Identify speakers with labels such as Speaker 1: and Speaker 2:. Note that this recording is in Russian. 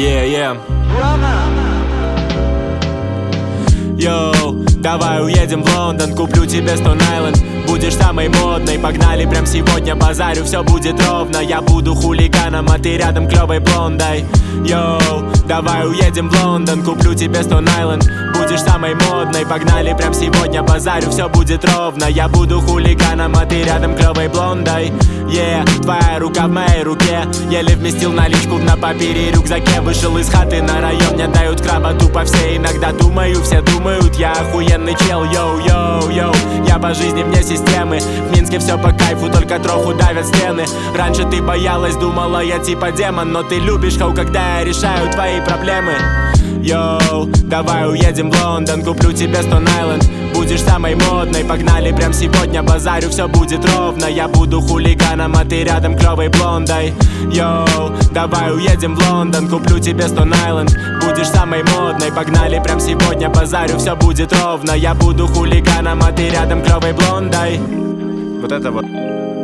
Speaker 1: Yeah. Йоу, давай уедем в Лондон, куплю тебе Stone Island. Будешь самой модной, погнали прям сегодня, базарю, все будет ровно. Я буду хулиганом, а ты рядом клевой блондой. Йоу, давай уедем в Лондон, куплю тебе Stone Island. Будешь самой модной, погнали прям сегодня, базарю, все будет ровно. Я буду хулиганом, а ты рядом клевой блондой. Yeah, твоя рука в моей руке. Еле вместил наличку на папире и рюкзаке. Вышел из хаты на район, мне дают краба тупо все. Иногда думаю, все думают, я охуенный чел. Йоу, я по жизни вне системы. В Минске все по кайфу, только троху давят стены. Раньше ты боялась, думала, я типа демон. Но ты любишь хау, когда я решаю твои проблемы. Йоу, давай уедем в Лондон, куплю тебе Stone Island. Будешь самой модной, погнали прям сегодня, базарю, все будет ровно. Я буду хулиганом, а ты рядом клевой блондой. Йоу, давай уедем в Лондон, куплю тебе Stone Island. Будешь самой модной, погнали прям сегодня, базарю, все будет ровно. Я буду хулиганом, а ты рядом клевой блондой. Вот это вот.